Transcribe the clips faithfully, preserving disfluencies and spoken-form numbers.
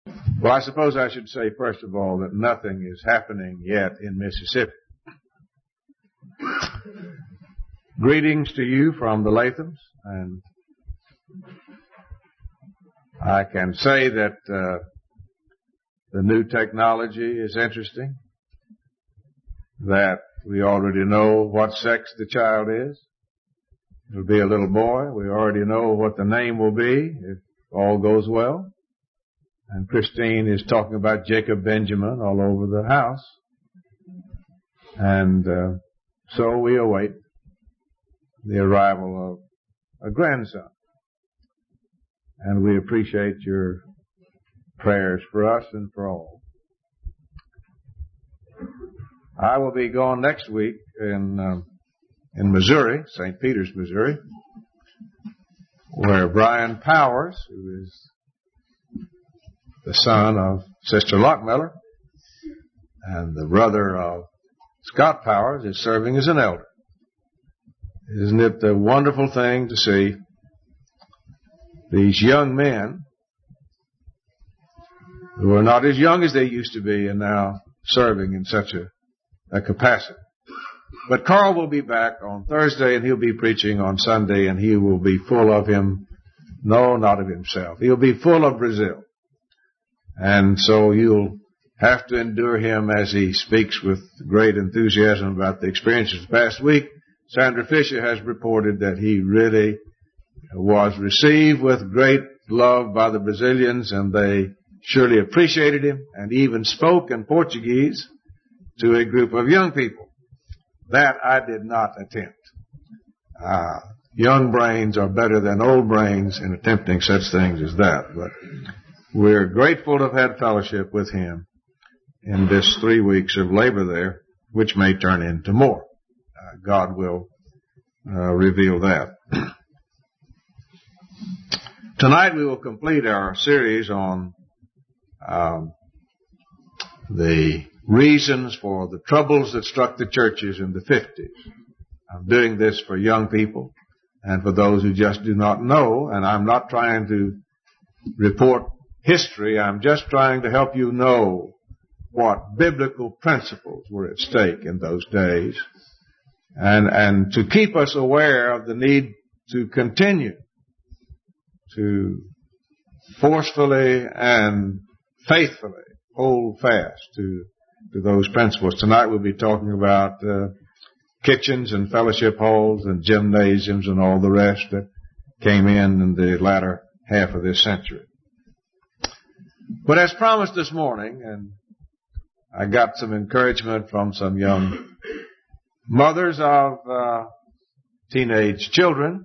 Well, I suppose I should say, first of all, that nothing is happening yet in Mississippi. Greetings to you from the Lathams, and I can say that uh, the new technology is interesting, that we already know what sex the child is. It'll be a little boy. We already know what the name will be if all goes well. And Christine is talking about Jacob Benjamin all over the house. And uh, so we await the arrival of a grandson. And we appreciate your prayers for us and for all. I will be gone next week in um, in Missouri, Saint Peters, Missouri, where Brian Powers, who is the son of Sister Lockmiller and the brother of Scott Powers, is serving as an elder. Isn't it a wonderful thing to see these young men who are not as young as they used to be and now serving in such a, a capacity? But Carl will be back on Thursday, and he'll be preaching on Sunday, and he will be full of him. No, not of himself. He'll be full of Brazil. And so you'll have to endure him as he speaks with great enthusiasm about the experiences of the past week. Sandra Fisher has reported that he really was received with great love by the Brazilians, and they surely appreciated him, and even spoke in Portuguese to a group of young people. That I did not attempt. Uh, young brains are better than old brains in attempting such things as that. But we're grateful to have had fellowship with him in this three weeks of labor there, which may turn into more. Uh, God will uh, reveal that. Tonight we will complete our series on um, the reasons for the troubles that struck the churches in the fifties. I'm doing this for young people and for those who just do not know, and I'm not trying to report history. I'm just trying to help you know what biblical principles were at stake in those days, and, and to keep us aware of the need to continue to forcefully and faithfully hold fast to to those principles. Tonight we'll be talking about uh, kitchens and fellowship halls and gymnasiums and all the rest that came in in the latter half of this century. But as promised this morning, and I got some encouragement from some young mothers of uh, teenage children,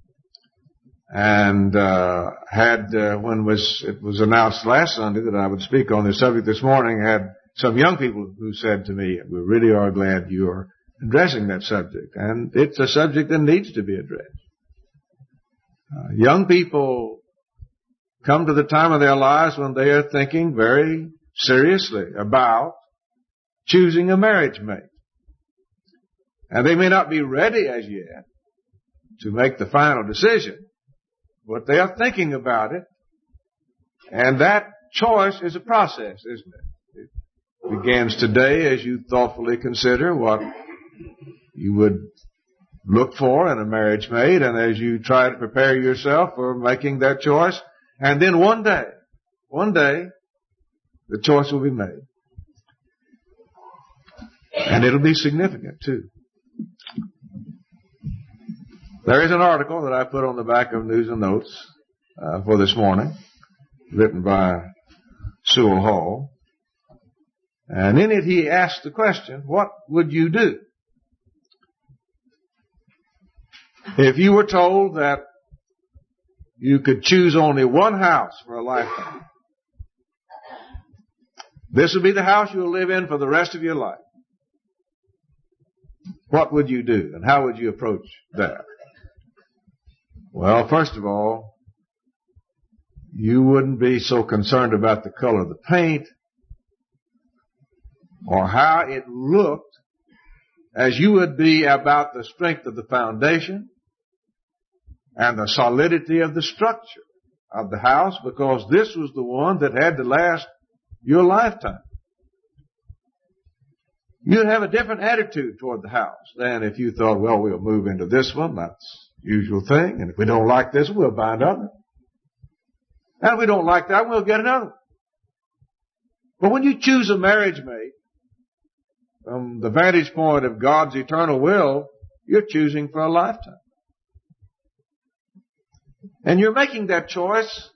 and uh, had, uh, when was it was announced last Sunday that I would speak on this subject this morning, had some young people who said to me, we really are glad you're addressing that subject. And it's a subject that needs to be addressed. Uh, young people come to the time of their lives when they are thinking very seriously about choosing a marriage mate. And they may not be ready as yet to make the final decision, but they are thinking about it. And that choice is a process, isn't it? It begins today as you thoughtfully consider what you would look for in a marriage mate, and as you try to prepare yourself for making that choice. And then one day, one day, the choice will be made. And it'll be significant, too. There is an article that I put on the back of News and Notes uh, for this morning, written by Sewell Hall. And in it he asked the question, what would you do if you were told that you could choose only one house for a lifetime? This would be the house you'll live in for the rest of your life. What would you do, and how would you approach that? Well, first of all, you wouldn't be so concerned about the color of the paint or how it looked as you would be about the strength of the foundation and the solidity of the structure of the house because this was the one that had to last your lifetime. You'd have a different attitude toward the house than if you thought, well, we'll move into this one. That's the usual thing. And if we don't like this, we'll buy another. And if we don't like that, we'll get another. But when you choose a marriage mate, from the vantage point of God's eternal will, you're choosing for a lifetime. And you're making that choice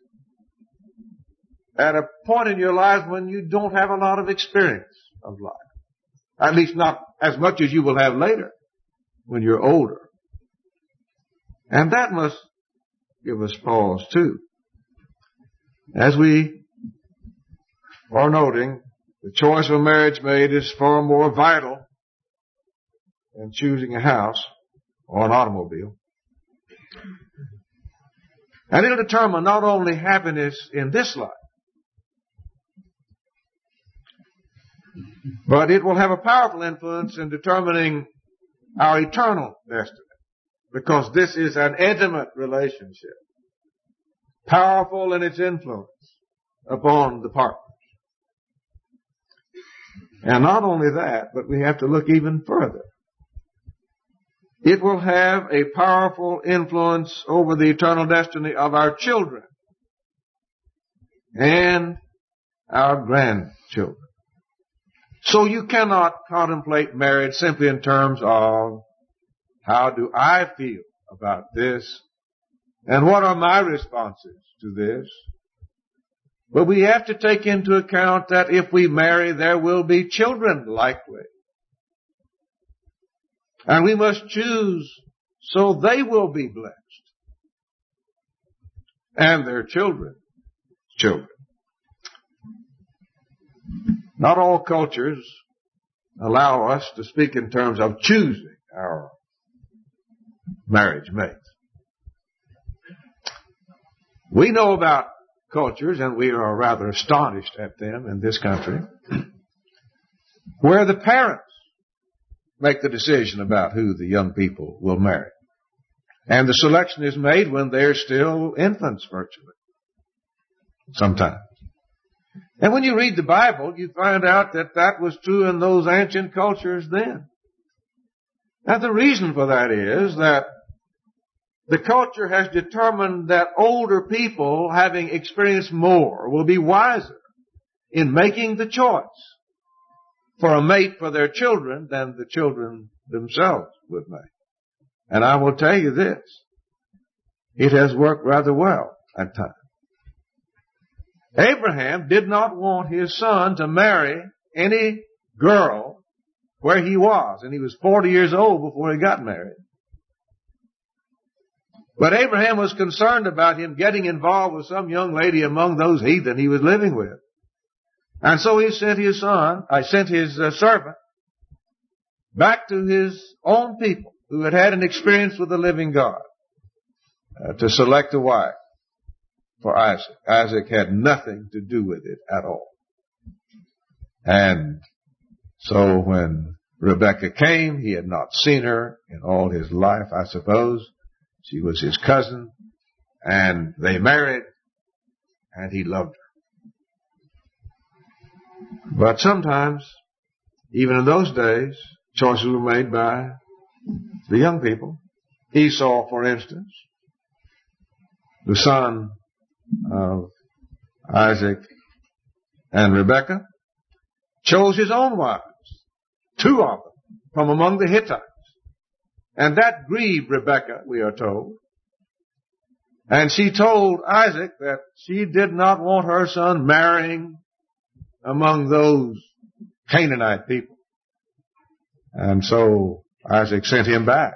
at a point in your life when you don't have a lot of experience of life. At least not as much as you will have later when you're older. And that must give us pause too. As we are noting, the choice of a marriage mate is far more vital than choosing a house or an automobile. And it'll determine not only happiness in this life, but it will have a powerful influence in determining our eternal destiny. Because this is an intimate relationship. Powerful in its influence upon the partners. And not only that, but we have to look even further. It will have a powerful influence over the eternal destiny of our children and our grandchildren. So you cannot contemplate marriage simply in terms of how do I feel about this and what are my responses to this. But we have to take into account that if we marry, there will be children likely. And we must choose so they will be blessed. And their children, children. Not all cultures allow us to speak in terms of choosing our marriage mates. We know about cultures, and we are rather astonished at them in this country, where the parents make the decision about who the young people will marry. And the selection is made when they're still infants, virtually. Sometimes. And when you read the Bible, you find out that that was true in those ancient cultures then. Now the reason for that is that the culture has determined that older people, having experienced more, will be wiser in making the choice for a mate for their children than the children themselves would make. And I will tell you this, it has worked rather well at times. Abraham did not want his son to marry any girl where he was, and he was forty years old before he got married. But Abraham was concerned about him getting involved with some young lady among those heathen he was living with. And so he sent his son, I sent his uh, servant back to his own people who had had an experience with the living God uh, to select a wife for Isaac. Isaac had nothing to do with it at all. And so when Rebekah came, he had not seen her in all his life, I suppose. She was his cousin, and they married, and he loved her. But sometimes, even in those days, choices were made by the young people. Esau, for instance, the son of Isaac and Rebekah, chose his own wives, two of them, from among the Hittites. And that grieved Rebekah, we are told. And she told Isaac that she did not want her son marrying among those Canaanite people. And so Isaac sent him back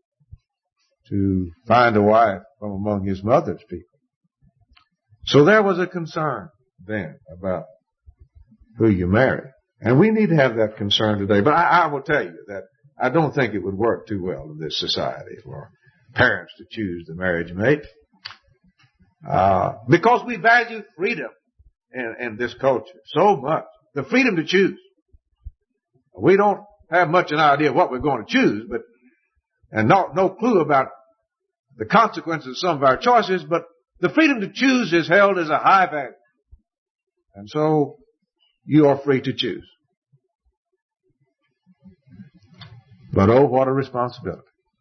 to find a wife from among his mother's people. So there was a concern then about who you marry. And we need to have that concern today. But I, I will tell you that I don't think it would work too well in this society for parents to choose the marriage mate. Uh, because we value freedom in, in this culture so much. The freedom to choose. We don't have much an idea of what we're going to choose, but, and no, no clue about the consequences of some of our choices, but The freedom to choose is held as a high value. And so you are free to choose. But oh, what a responsibility.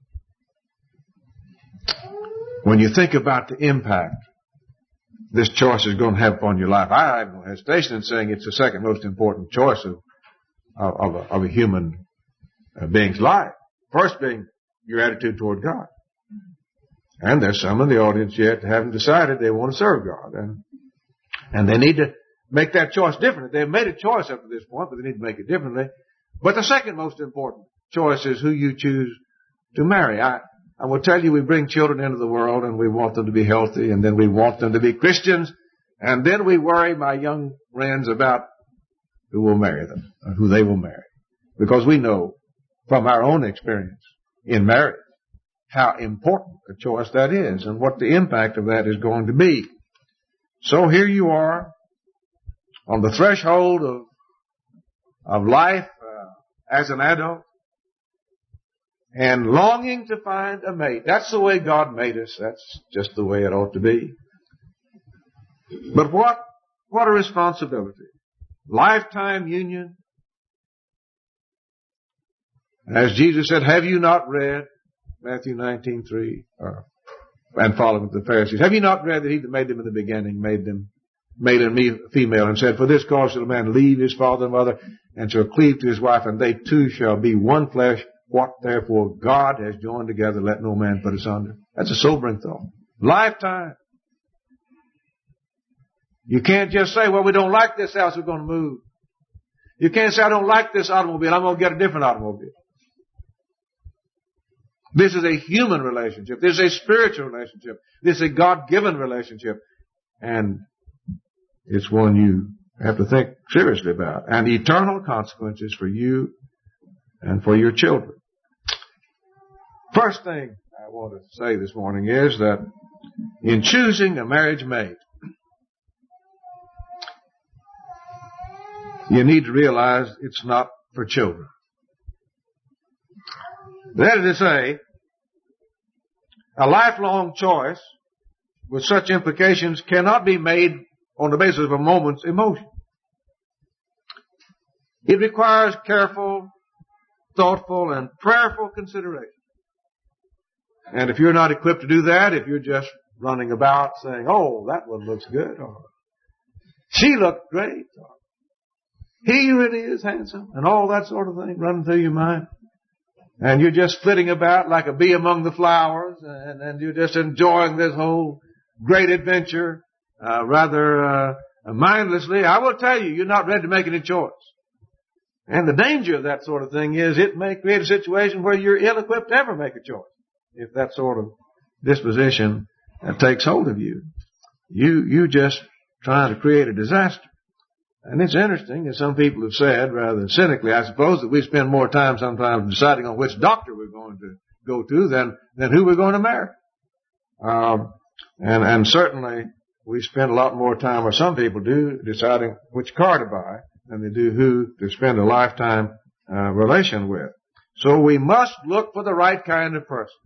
When you think about the impact this choice is going to have upon your life, I have no hesitation in saying it's the second most important choice of, of, a, of a human uh, being's life. First being your attitude toward God. And there's some in the audience yet that haven't decided they want to serve God. And, and they need to make that choice differently. They've made a choice up to this point, but they need to make it differently. But the second most important choice is who you choose to marry. I, I will tell you, we bring children into the world and we want them to be healthy, and then we want them to be Christians, and then we worry, my young friends, about who will marry them, or who they will marry. Because we know from our own experience in marriage how important a choice that is and what the impact of that is going to be. So here you are on the threshold of, of life uh, as an adult, and longing to find a mate. That's the way God made us. That's just the way it ought to be. But what, what a responsibility. Lifetime union. As Jesus said, have you not read Matthew nineteen three, uh, and following the Pharisees, have you not read that he that made them in the beginning made them male and female, and said, for this cause shall a man leave his father and mother and shall cleave to his wife, and they two shall be one flesh. What therefore God has joined together, let no man put asunder. That's a sobering thought. Lifetime. You can't just say, well, we don't like this house, we're going to move. You can't say, I don't like this automobile, I'm going to get a different automobile. This is a human relationship. This is a spiritual relationship. This is a God-given relationship. And it's one you have to think seriously about. And eternal consequences for you and for your children. First thing I want to say this morning is that in choosing a marriage mate, you need to realize it's not for children. That is to say, a lifelong choice with such implications cannot be made on the basis of a moment's emotion. It requires careful, thoughtful, and prayerful consideration. And if you're not equipped to do that, if you're just running about saying, oh, that one looks good, or she looked great, or he really is handsome, and all that sort of thing running through your mind, and you're just flitting about like a bee among the flowers, and, and you're just enjoying this whole great adventure uh, rather uh, mindlessly, I will tell you, you're not ready to make any choice. And the danger of that sort of thing is it may create a situation where you're ill-equipped to ever make a choice. If that sort of disposition uh, takes hold of you, you you just trying to create a disaster. And it's interesting that some people have said, rather cynically, I suppose, that we spend more time sometimes deciding on which doctor we're going to go to than than who we're going to marry. Um, and and certainly we spend a lot more time, or some people do, deciding which car to buy than they do who to spend a lifetime uh, relation with. So we must look for the right kind of person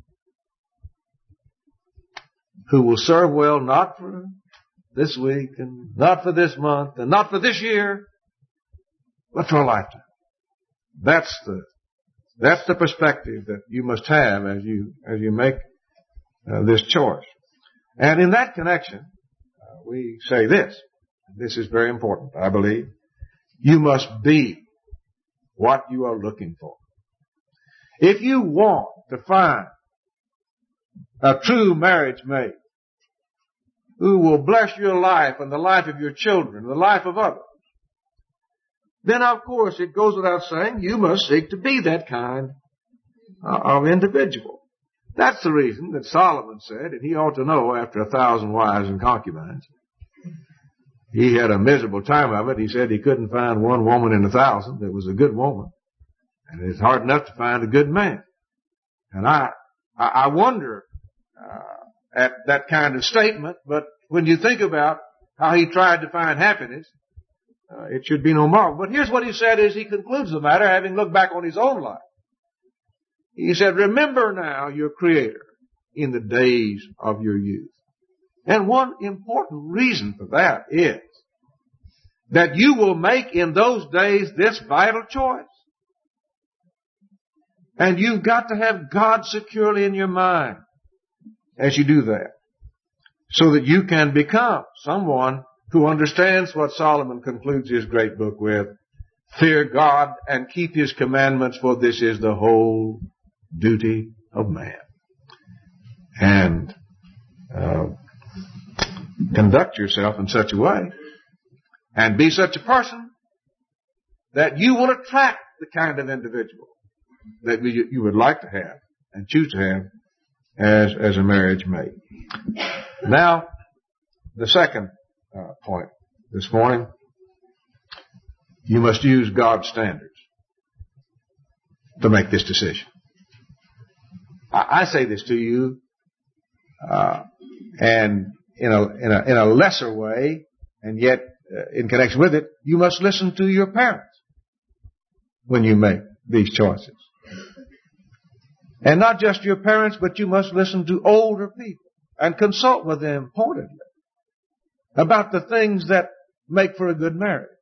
who will serve well, not for this week and not for this month and not for this year, but for a lifetime. That's the that's the perspective that you must have as you as you make uh, this choice. And in that connection, uh, we say this. This is very important, I believe. You must be what you are looking for. If you want to find a true marriage mate who will bless your life and the life of your children, and the life of others, then of course it goes without saying you must seek to be that kind of individual. That's the reason that Solomon said, and he ought to know after a thousand wives and concubines, he had a miserable time of it. He said he couldn't find one woman in a thousand that was a good woman. And it's hard enough to find a good man. And I, I wonder uh, at that kind of statement, but when you think about how he tried to find happiness, uh, it should be no marvel. But here's what he said as he concludes the matter, having looked back on his own life. He said, remember now your Creator in the days of your youth. And one important reason for that is that you will make in those days this vital choice. And you've got to have God securely in your mind as you do that, so that you can become someone who understands what Solomon concludes his great book with: fear God and keep His commandments, for this is the whole duty of man. And uh, conduct yourself in such a way and be such a person that you will attract the kind of individual that you, you would like to have and choose to have as, as a marriage mate. Now, the second uh, point this morning: you must use God's standards to make this decision. I, I say this to you, uh, and in a, in a in a lesser way, and yet uh, in connection with it, you must listen to your parents when you make these choices. And not just your parents, but you must listen to older people and consult with them pointedly about the things that make for a good marriage.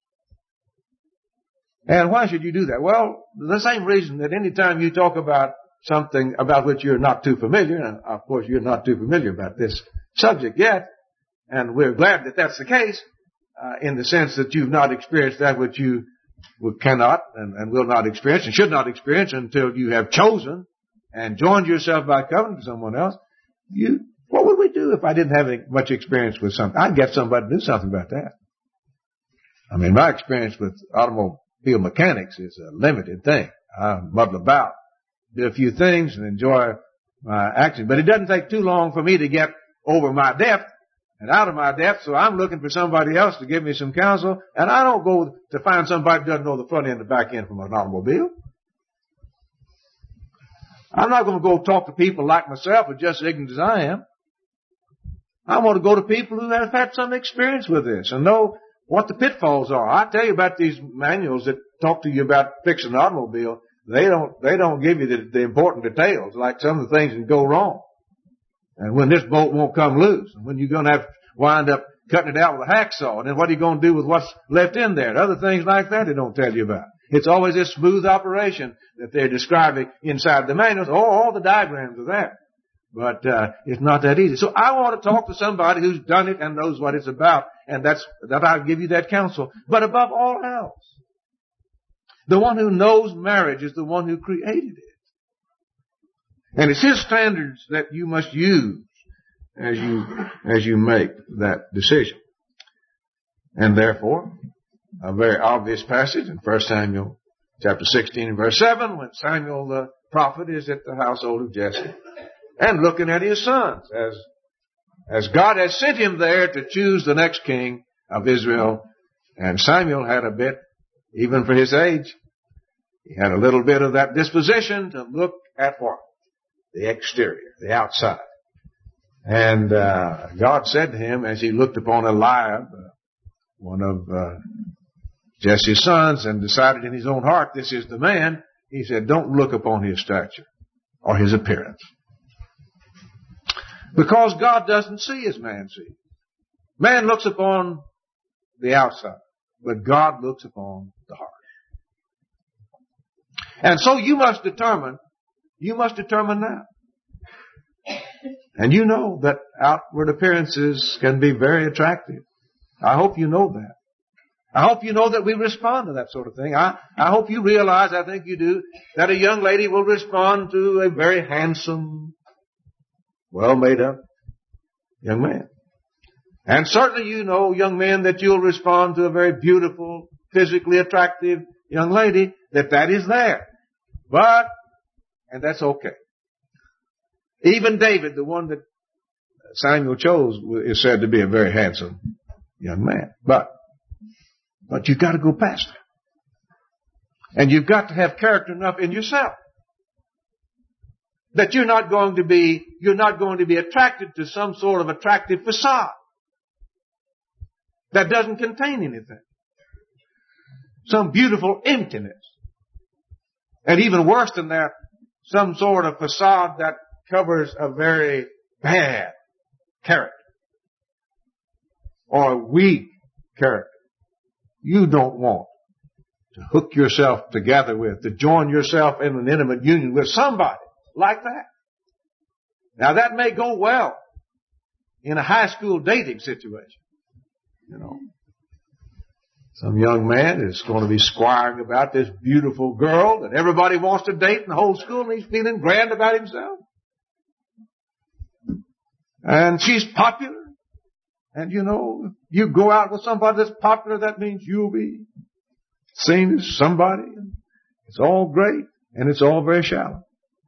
And why should you do that? Well, the same reason that any time you talk about something about which you're not too familiar, and of course you're not too familiar about this subject yet, and we're glad that that's the case, uh, in the sense that you've not experienced that which you cannot and, and will not experience and should not experience until you have chosen and joined yourself by covenant to someone else. You, what would we do if I didn't have any, much experience with something? I'd get somebody to do something about that. I mean, my experience with automobile mechanics is a limited thing. I muddle about, do a few things, and enjoy my action. But it doesn't take too long for me to get over my depth and out of my depth, so I'm looking for somebody else to give me some counsel, and I don't go to find somebody who doesn't know the front end and the back end from an automobile. I'm not going to go talk to people like myself who are just ignorant as I am. I want to go to people who have had some experience with this and know what the pitfalls are. I tell you about these manuals that talk to you about fixing an automobile. They don't, they don't give you the, the important details, like some of the things that go wrong. And when this bolt won't come loose, and when you're going to have to wind up cutting it out with a hacksaw, and then what are you going to do with what's left in there? And other things like that they don't tell you about. It's always this smooth operation that they're describing inside the manuals. Oh, all the diagrams are there. But uh, it's not that easy. So I want to talk to somebody who's done it and knows what it's about, and that's that I'll give you that counsel. But above all else, the one who knows marriage is the one who created it. And it's His standards that you must use as you as you make that decision. And therefore, a very obvious passage in First Samuel chapter sixteen and verse seven, when Samuel the prophet is at the household of Jesse and looking at his sons, as as God has sent him there to choose the next king of Israel. And Samuel had a bit, even for his age, he had a little bit of that disposition to look at what? The exterior, the outside. And uh, God said to him, as he looked upon Eliab, uh, one of uh, Jesse's sons, and decided in his own heart, this is the man, he said, don't look upon his stature or his appearance. Because God doesn't see as man sees. Man looks upon the outside, but God looks upon the heart. And so you must determine, you must determine now. And you know that outward appearances can be very attractive. I hope you know that. I hope you know that we respond to that sort of thing. I, I hope you realize, I think you do, that a young lady will respond to a very handsome, well made up young man. And certainly you know, young men, that you'll respond to a very beautiful, physically attractive young lady, that that is there. But, and that's okay. Even David, the one that Samuel chose, is said to be a very handsome young man. But, but you've got to go past that. And you've got to have character enough in yourself that you're not going to be, you're not going to be attracted to some sort of attractive facade that doesn't contain anything. Some beautiful emptiness. And even worse than that, some sort of facade that covers a very bad character. or a weak character. You don't want to hook yourself together with, to join yourself in an intimate union with somebody like that. Now that may go well in a high school dating situation. You know, some young man is going to be squiring about this beautiful girl that everybody wants to date in the whole school, and he's feeling grand about himself. And she's popular. And you know, you go out with somebody that's popular, that means you'll be seen as somebody. It's all great, and it's all very shallow.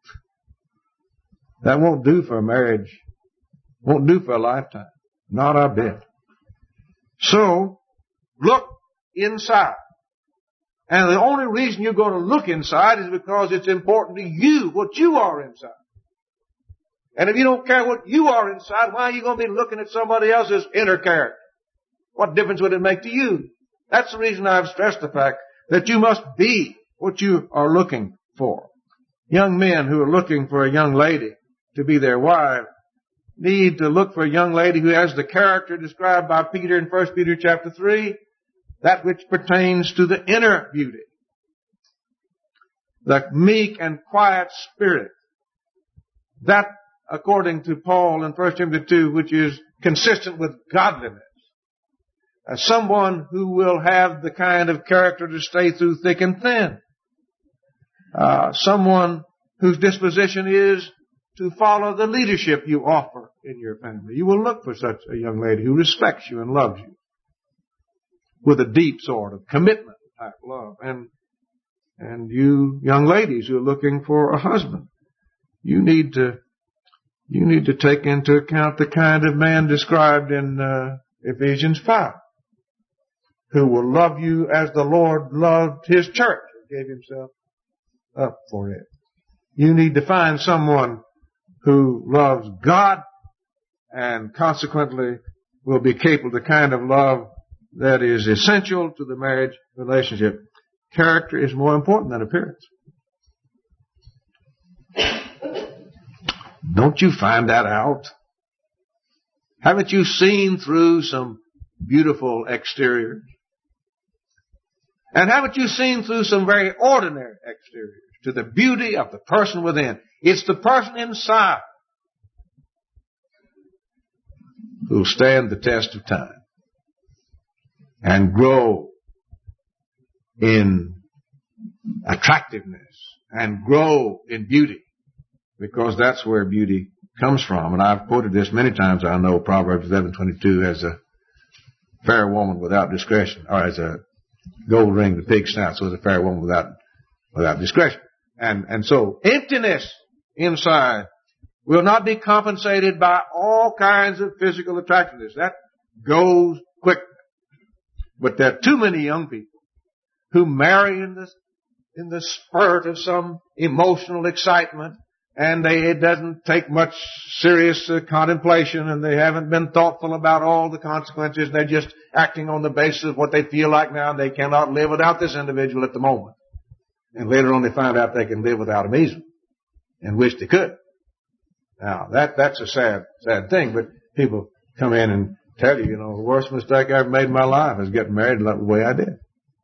That won't do for a marriage. Won't do for a lifetime. Not a bit. So, look inside. And the only reason you're going to look inside is because it's important to you what you are inside. And if you don't care what you are inside, why are you going to be looking at somebody else's inner character? What difference would it make to you? That's the reason I've stressed the fact that you must be what you are looking for. Young men who are looking for a young lady to be their wife need to look for a young lady who has the character described by Peter in First Peter chapter three, that which pertains to the inner beauty. The meek and quiet spirit. That, according to Paul in First Timothy two, which is consistent with godliness. As someone who will have the kind of character to stay through thick and thin. Uh, someone whose disposition is to follow the leadership you offer in your family. You will look for such a young lady who respects you and loves you with a deep sort of commitment type love. And, and you young ladies who are looking for a husband, you need to, you need to take into account the kind of man described in uh, Ephesians five, who will love you as the Lord loved His church and gave Himself up for it. You need to find someone who loves God and consequently will be capable of the kind of love that is essential to the marriage relationship. Character is more important than appearance. Don't you find that out? Haven't you seen through some beautiful exteriors? And haven't you seen through some very ordinary exteriors to the beauty of the person within? It's the person inside who'll stand the test of time and grow in attractiveness and grow in beauty, because that's where beauty comes from. And I've quoted this many times. I know Proverbs eleven twenty-two as a fair woman without discretion, or as a gold ring the pig snout, so as a fair woman without without discretion. And and so emptiness inside will not be compensated by all kinds of physical attractiveness. That goes quick. But there are too many young people who marry in the in the spurt of some emotional excitement, and they, it doesn't take much serious uh, contemplation, and they haven't been thoughtful about all the consequences. They're just acting on the basis of what they feel like now, and they cannot live without this individual at the moment. And later on they find out they can live without him easily, and wish they could. Now, that that's a sad, sad thing, but people come in and tell you, you know, the worst mistake I ever made in my life is getting married the way I did.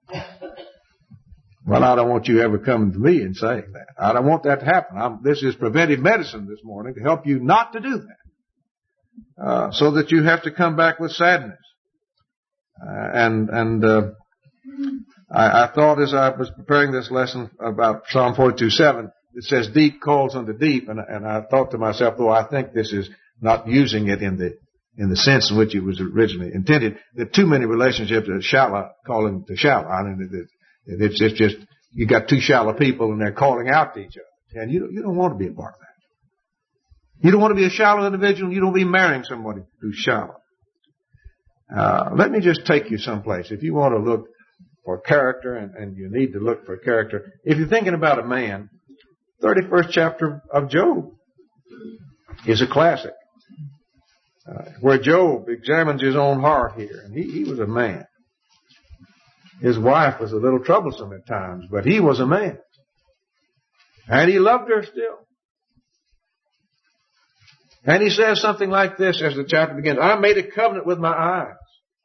Well, I don't want you ever coming to me and saying that. I don't want that to happen. I'm, this is preventive medicine this morning to help you not to do that, uh, so that you have to come back with sadness. Uh, and and uh, I, I thought as I was preparing this lesson about Psalm forty-two seven, it says deep calls unto deep, and, and I thought to myself, though I think this is not using it in the in the sense in which it was originally intended, there are too many relationships that are shallow calling to shallow. I mean, it, It's, it's just, you got two shallow people and they're calling out to each other. And you don't, you don't want to be a part of that. You don't want to be a shallow individual. You don't want to be marrying somebody who's shallow. Uh, let me just take you someplace. If you want to look for character, and, and you need to look for character, if you're thinking about a man, thirty-first chapter of Job is a classic. Uh, where Job examines his own heart here. And he, he was a man. His wife was a little troublesome at times, but he was a man. And he loved her still. And he says something like this as the chapter begins. I made a covenant with my eyes.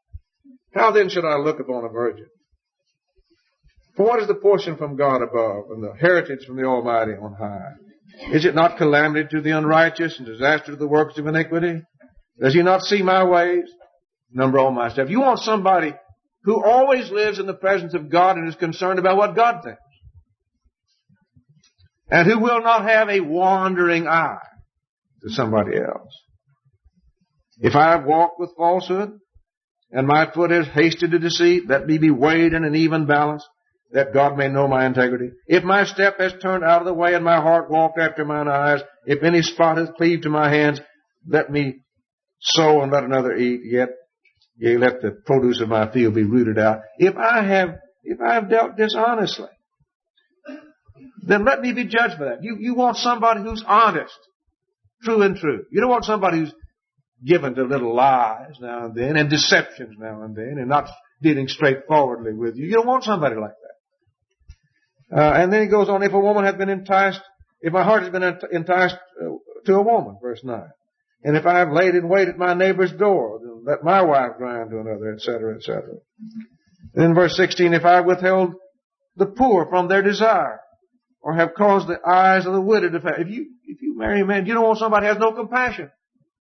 How then should I look upon a virgin? For what is the portion from God above, and the heritage from the Almighty on high? Is it not calamity to the unrighteous, and disaster to the workers of iniquity? Does he not see my ways? Number all my steps. You want somebody who always lives in the presence of God and is concerned about what God thinks. And who will not have a wandering eye to somebody else. If I have walked with falsehood, and my foot has hasted to deceit, let me be weighed in an even balance, that God may know my integrity. If my step has turned out of the way, and my heart walked after mine eyes, if any spot hath cleaved to my hands, let me sow and let another eat, yet yea, let the produce of my field be rooted out. If I have, if I have dealt dishonestly, then let me be judged for that. You, you want somebody who's honest, true and true. You don't want somebody who's given to little lies now and then and deceptions now and then and not dealing straightforwardly with you. You don't want somebody like that. Uh, and then he goes on, if a woman hath been enticed, if my heart has been enticed uh, to a woman, verse nine. And if I have laid in wait at my neighbor's door, then let my wife grind to another, et cetera, et cetera. Then verse sixteen, if I have withheld the poor from their desire, or have caused the eyes of the widow to fail. If you, if you marry a man, you don't want somebody who has no compassion,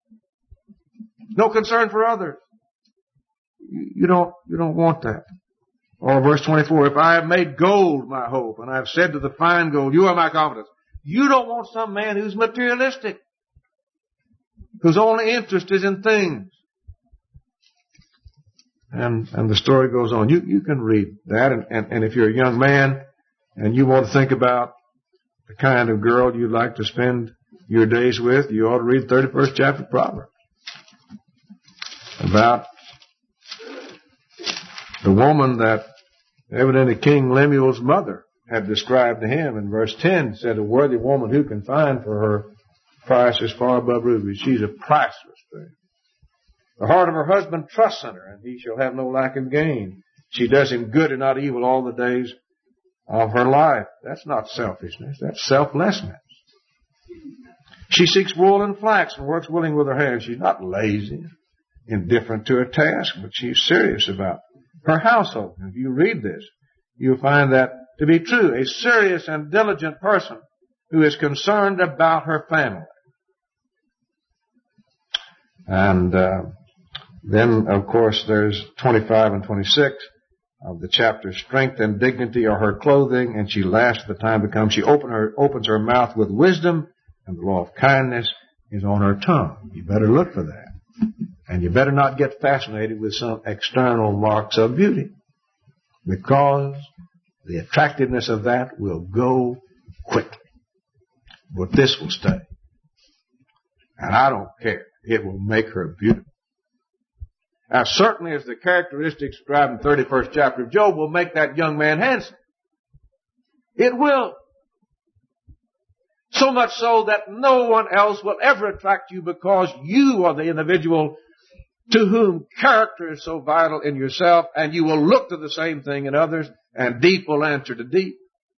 no concern for others. You, you don't, you don't want that. Or verse twenty-four, if I have made gold my hope, and I have said to the fine gold, you are my confidence. You don't want some man who's materialistic, whose only interest is in things. And, and the story goes on. You, you can read that, and, and, and if you're a young man, and you want to think about the kind of girl you'd like to spend your days with, you ought to read the thirty-first chapter of Proverbs. About the woman that evidently King Lemuel's mother had described to him in verse ten, said, a worthy woman who can find, for her price is far above rubies. She's a priceless thing. The heart of her husband trusts in her, and he shall have no lack of gain. She does him good and not evil all the days of her life. That's not selfishness. That's selflessness. She seeks wool and flax and works willing with her hands. She's not lazy, indifferent to her task, but she's serious about her household. If you read this, you'll find that to be true. A serious and diligent person who is concerned about her family. And uh, then, of course, there's twenty-five and twenty-six of the chapter. Strength and dignity are her clothing, and she laughs at the time to come. She open her, opens her mouth with wisdom, and the law of kindness is on her tongue. You better look for that. And you better not get fascinated with some external marks of beauty, because the attractiveness of that will go quickly. But this will stay. And I don't care. It will make her beautiful. Now, certainly as the characteristics described in the thirty-first chapter of Job will make that young man handsome. It will. So much so that no one else will ever attract you, because you are the individual to whom character is so vital in yourself, and you will look to the same thing in others, and deep will answer to deep.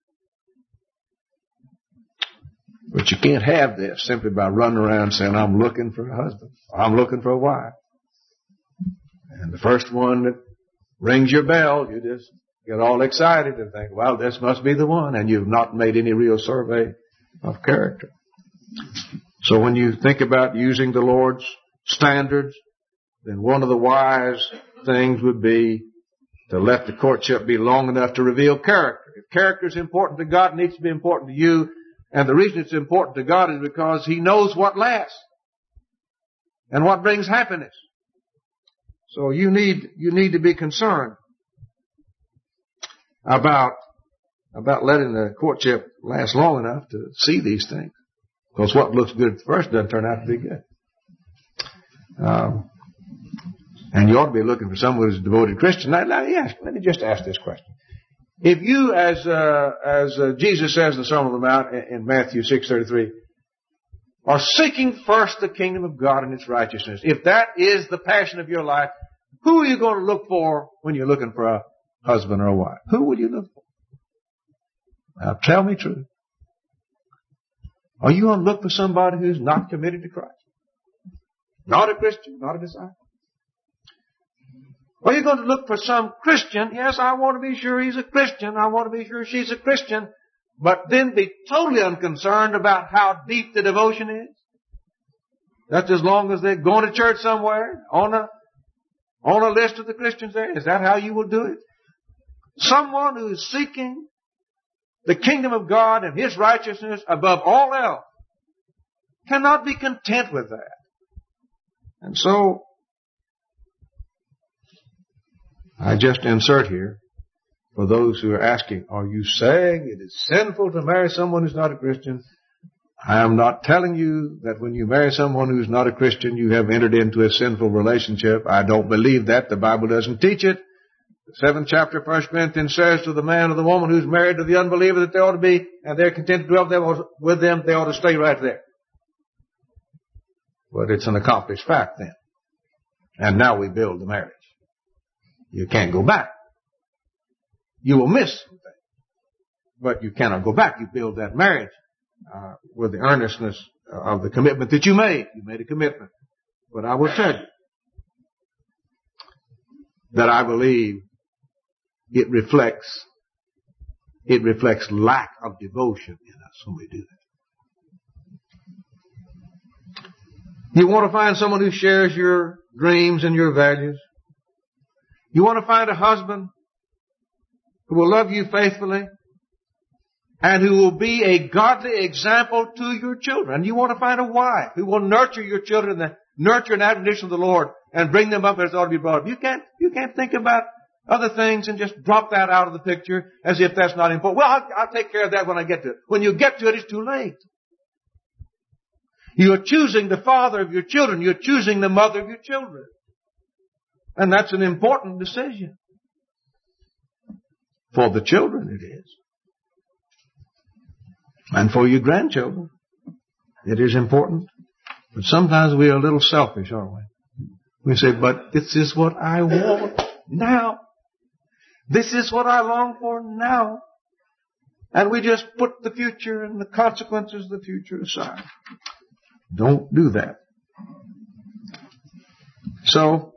But you can't have this simply by running around saying, I'm looking for a husband, I'm looking for a wife. And the first one that rings your bell, you just get all excited and think, well, this must be the one, and you've not made any real survey of character. So when you think about using the Lord's standards, then one of the wise things would be to let the courtship be long enough to reveal character. If character is important to God, it needs to be important to you. And the reason it's important to God is because He knows what lasts and what brings happiness. So you need, you need to be concerned about, about letting the courtship last long enough to see these things. Because what looks good at first doesn't turn out to be good. Um, and you ought to be looking for someone who's a devoted Christian. Now, let me ask, let me just ask this question. If you, as uh, as uh, Jesus says in the Sermon on the Mount in, in Matthew six thirty-three, are seeking first the kingdom of God and its righteousness, if that is the passion of your life, who are you going to look for when you're looking for a husband or a wife? Who will you look for? Now, tell me true. Are you going to look for somebody who's not committed to Christ? Not a Christian, not a disciple. Or you're going to look for some Christian. Yes, I want to be sure he's a Christian. I want to be sure she's a Christian. But then be totally unconcerned about how deep the devotion is. That's as long as they're going to church somewhere on a, on a list of the Christians there. Is that how you will do it? Someone who is seeking the kingdom of God and His righteousness above all else cannot be content with that. And so, I just insert here, for those who are asking, are you saying it is sinful to marry someone who's not a Christian? I am not telling you that when you marry someone who's not a Christian, you have entered into a sinful relationship. I don't believe that. The Bible doesn't teach it. The seventh chapter of First Corinthians says to the man or the woman who's married to the unbeliever that they ought to be, and they're content to dwell with them, they ought to stay right there. But it's an accomplished fact then. And now we build the marriage. You can't go back. You will miss something. But you cannot go back. You build that marriage uh, with the earnestness of the commitment that you made. You made a commitment. But I will tell you that I believe it reflects, it reflects lack of devotion in us when we do that. You want to find someone who shares your dreams and your values. You want to find a husband who will love you faithfully and who will be a godly example to your children. And you want to find a wife who will nurture your children, the nurture and admonition of the Lord, and bring them up as they ought to be brought up. You can't, you can't think about other things and just drop that out of the picture as if that's not important. Well, I'll, I'll take care of that when I get to it. When you get to it, it's too late. You're choosing the father of your children. You're choosing the mother of your children. And that's an important decision. For the children it is. And for your grandchildren, it is important. But sometimes we are a little selfish, aren't we? We say, but this is what I want now. This is what I long for now. And we just put the future and the consequences of the future aside. Don't do that. So,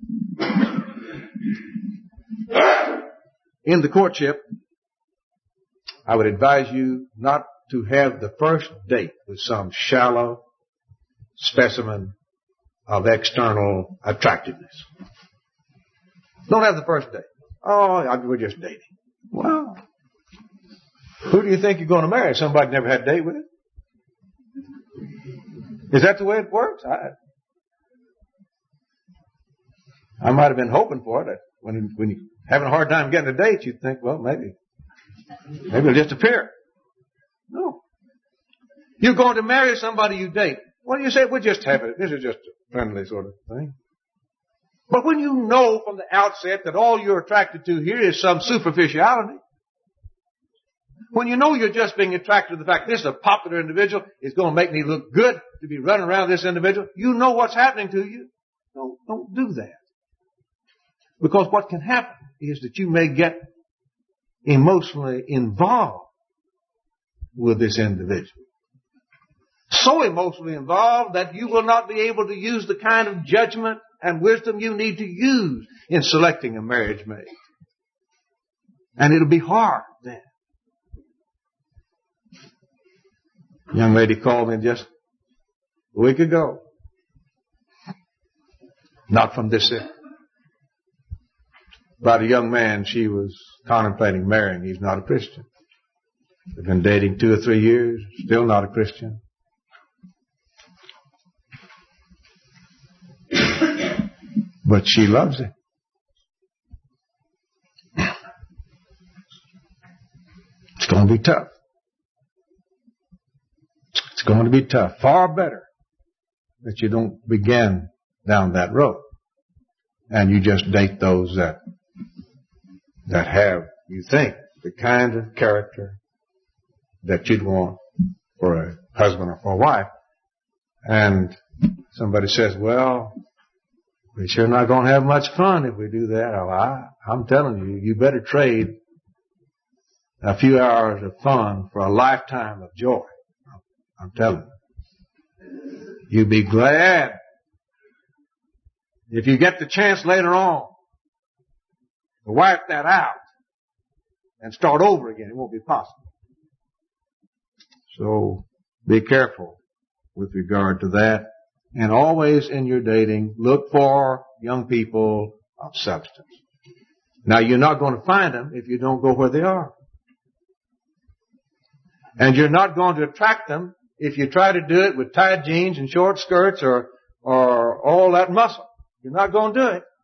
in the courtship, I would advise you not to have the first date with some shallow specimen of external attractiveness. Don't have the first date. Oh, we're just dating. Well, who do you think you're going to marry? Somebody never had a date with? Is that the way it works? I, I might have been hoping for it. When, when you're having a hard time getting a date, you'd think, well, maybe, maybe it'll just appear. No. You're going to marry somebody you date. What do you say? We'll just have it. This is just a friendly sort of thing. But when you know from the outset that all you're attracted to here is some superficiality, when you know you're just being attracted to the fact this is a popular individual, it's going to make me look good to be running around this individual, you know what's happening to you. Don't, don't do that. Because what can happen is that you may get emotionally involved with this individual. So emotionally involved that you will not be able to use the kind of judgment and wisdom you need to use in selecting a marriage mate. And it'll be hard then. A young lady called me just a week ago. Not from this city. About a young man she was contemplating marrying. He's not a Christian. They've been dating two or three years. Still not a Christian. But she loves him. It's going to be tough. It's going to be tough. Far better that you don't begin down that road. And you just date those that that have, you think, the kind of character that you'd want for a husband or for a wife. And somebody says, well, we're sure not going to have much fun if we do that. Oh, I, I'm telling you, you better trade a few hours of fun for a lifetime of joy. I'm telling you. You'd be glad if you get the chance later on to wipe that out and start over again. It won't be possible. So be careful with regard to that. And always in your dating, look for young people of substance. Now, you're not going to find them if you don't go where they are. And you're not going to attract them if you try to do it with tight jeans and short skirts or, or all that muscle. You're not going to do it.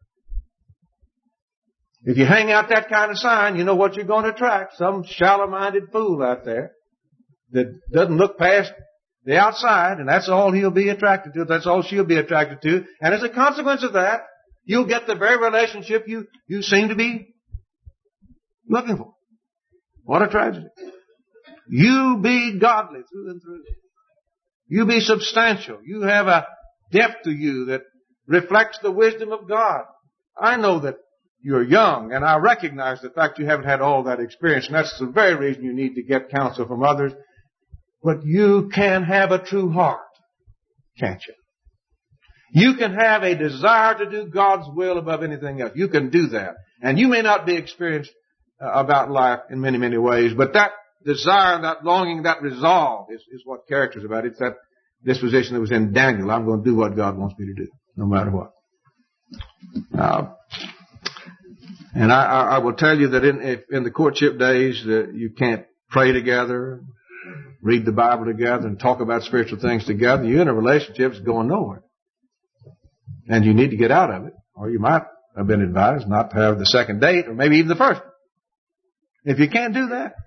If you hang out that kind of sign, you know what you're going to attract. Some shallow-minded fool out there that doesn't look past the outside, and that's all he'll be attracted to. That's all she'll be attracted to. And as a consequence of that, you'll get the very relationship you, you seem to be looking for. What a tragedy. You be godly through and through. You be substantial. You have a depth to you that reflects the wisdom of God. I know that you're young, and I recognize the fact you haven't had all that experience, and that's the very reason you need to get counsel from others. But you can have a true heart, can't you? You can have a desire to do God's will above anything else. You can do that. And you may not be experienced uh, about life in many, many ways, but that desire, that longing, that resolve is, is what character's about. It's that disposition that was in Daniel. I'm going to do what God wants me to do, no matter what. Uh, and I, I, I will tell you that in, if, in the courtship days, that you can't pray together, read the Bible together, and talk about spiritual things together. You're in a relationship that's going nowhere. And you need to get out of it. Or you might have been advised not to have the second date, or maybe even the first. If you can't do that.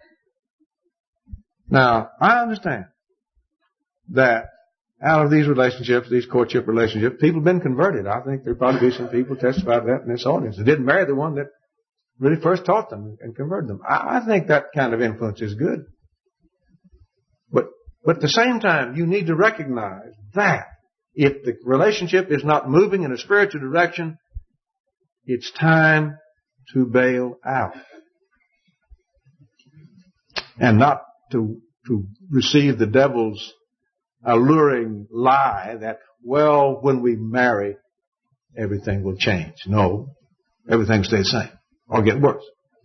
Now, I understand that out of these relationships, these courtship relationships, people have been converted. I think there'll probably be some people testify to that in this audience. They didn't marry the one that really first taught them and converted them. I, I think that kind of influence is good. But, but at the same time, you need to recognize that if the relationship is not moving in a spiritual direction, it's time to bail out. And not to, to receive the devil's alluring lie that, well, when we marry, everything will change. No, everything stays the same or get worse.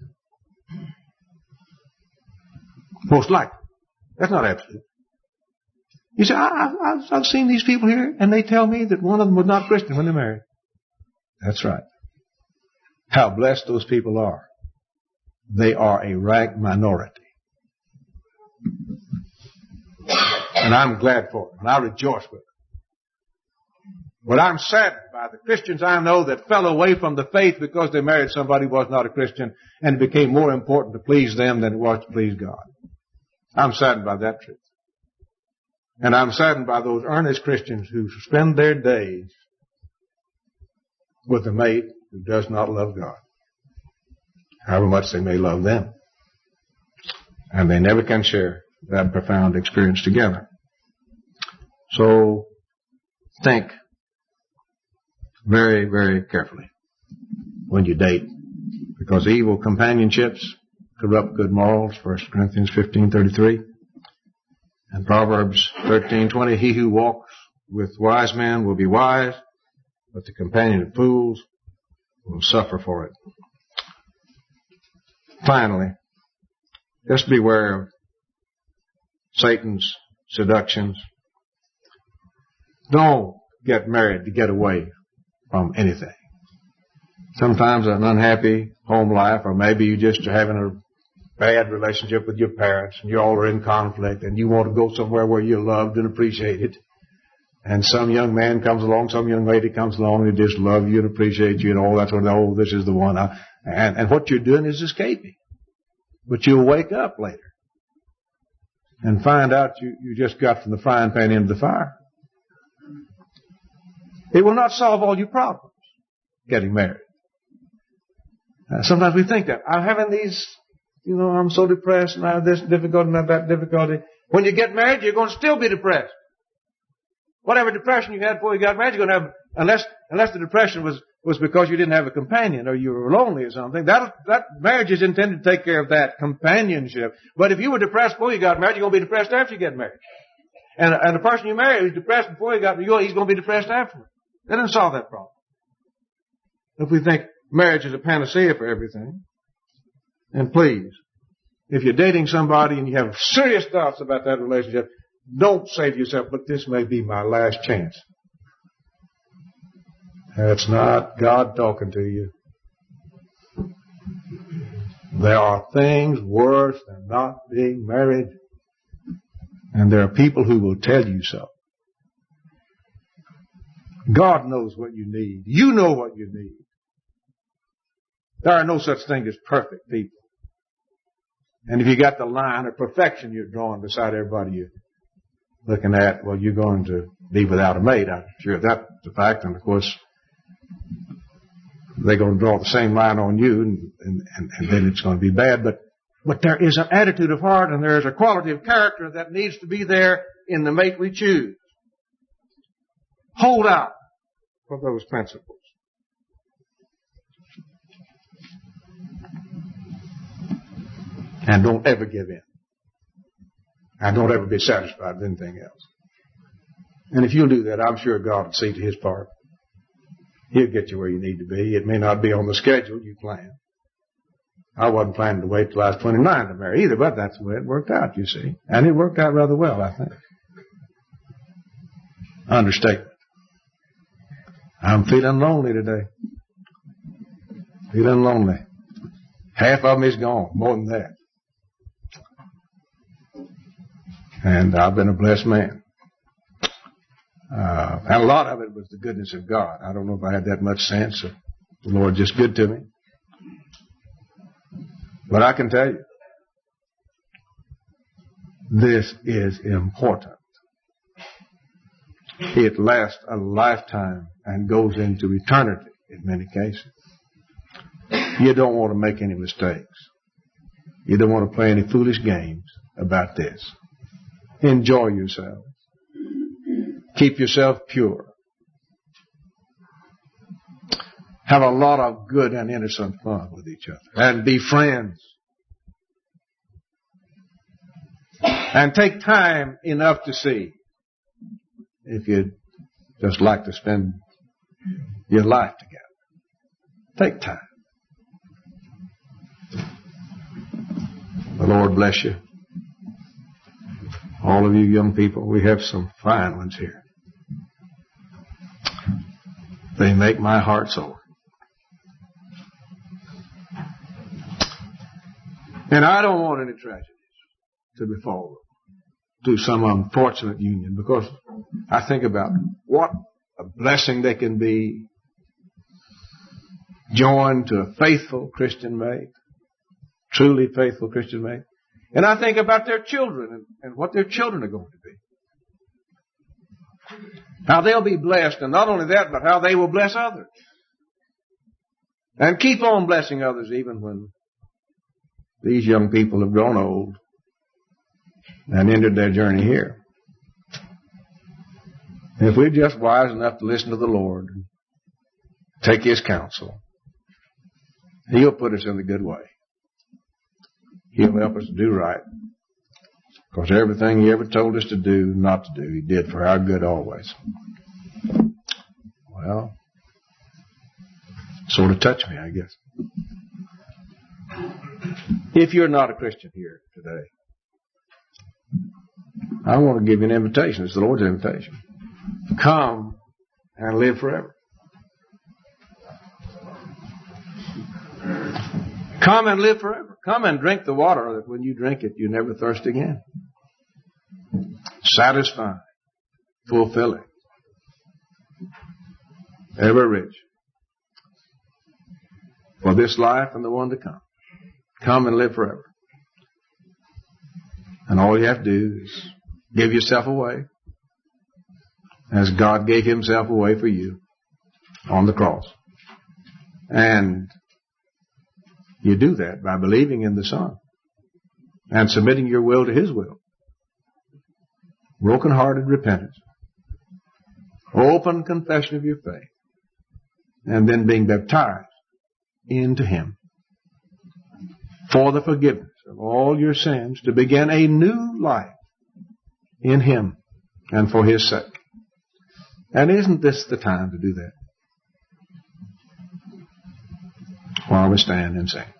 Most likely. That's not absolute. You say, I, I've, I've seen these people here, and they tell me that one of them was not Christian when they married. That's right. How blessed those people are. They are a rank minority. And I'm glad for them, and I rejoice with them. But I'm saddened by the Christians I know that fell away from the faith because they married somebody who was not a Christian, and it became more important to please them than it was to please God. I'm saddened by that truth. And I'm saddened by those earnest Christians who spend their days with a mate who does not love God, however much they may love them. And they never can share that profound experience together. So think very, very carefully when you date, because evil companionships corrupt good morals, First Corinthians fifteen thirty-three. And Proverbs thirteen twenty, he who walks with wise men will be wise, but the companion of fools will suffer for it. Finally, just beware of Satan's seductions. Don't get married to get away from anything. Sometimes an unhappy home life, or maybe you just are having a bad relationship with your parents, and you all are in conflict, and you want to go somewhere where you're loved and appreciated. And some young man comes along, some young lady comes along, and they just love you and appreciate you and all that sort of, oh, this is the one. I, and, and what you're doing is escaping. But you'll wake up later and find out you, you just got from the frying pan into the fire. It will not solve all your problems, getting married. Uh, sometimes we think that. I'm having these, you know, I'm so depressed, and I have this difficulty and I have that difficulty. When you get married, you're going to still be depressed. Whatever depression you had before you got married, you're going to have, unless, unless the depression was, was because you didn't have a companion or you were lonely or something. That, that marriage is intended to take care of that companionship. But if you were depressed before you got married, you're going to be depressed after you get married. And, and the person you marry who's depressed before you got married, he's going to be depressed afterwards. That doesn't solve that problem. If we think, marriage is a panacea for everything. And please, if you're dating somebody and you have serious doubts about that relationship, don't say to yourself, but this may be my last chance. That's not God talking to you. There are things worse than not being married. And there are people who will tell you so. God knows what you need. You know what you need. There are no such thing as perfect people. And if you got the line of perfection you're drawing beside everybody you're looking at, well, you're going to be without a mate. I'm sure that's the fact. And of course, they're going to draw the same line on you, and, and, and then it's going to be bad. But, but there is an attitude of heart, and there is a quality of character that needs to be there in the mate we choose. Hold out for those principles. And don't ever give in. And don't ever be satisfied with anything else. And if you'll do that, I'm sure God will see to his part. He'll get you where you need to be. It may not be on the schedule you planned. I wasn't planning to wait till I was twenty-nine to marry either, but that's the way it worked out, you see. And it worked out rather well, I think. Understatement. I'm feeling lonely today. Feeling lonely. Half of them is gone, more than that. And I've been a blessed man. Uh, and a lot of it was the goodness of God. I don't know if I had that much sense of the Lord just good to me. But I can tell you, this is important. It lasts a lifetime and goes into eternity in many cases. You don't want to make any mistakes. You don't want to play any foolish games about this. Enjoy yourself. Keep yourself pure. Have a lot of good and innocent fun with each other. And be friends. And take time enough to see if you'd just like to spend your life together. Take time. The Lord bless you. All of you young people, we have some fine ones here. They make my heart sore. And I don't want any tragedies to befall them, to some unfortunate union, because I think about what a blessing they can be joined to a faithful Christian mate, truly faithful Christian mate. And I think about their children and, and what their children are going to be. How they'll be blessed, and not only that, but how they will bless others. And keep on blessing others even when these young people have grown old and ended their journey here. If we're just wise enough to listen to the Lord, take his counsel, he'll put us in the good way. He'll help us to do right. Because everything he ever told us to do, not to do, he did for our good always. Well, sort of touched me, I guess. If you're not a Christian here today, I want to give you an invitation. It's the Lord's invitation. Come and live forever. Come and live forever. Come and drink the water that when you drink it, you never thirst again. Satisfying, fulfilling, ever rich for this life and the one to come. Come and live forever. And all you have to do is give yourself away as God gave himself away for you on the cross. And you do that by believing in the Son and submitting your will to his will. Broken-hearted repentance. Open confession of your faith. And then being baptized into him for the forgiveness of all your sins, to begin a new life in him and for his sake. And isn't this the time to do that? we stand and sing.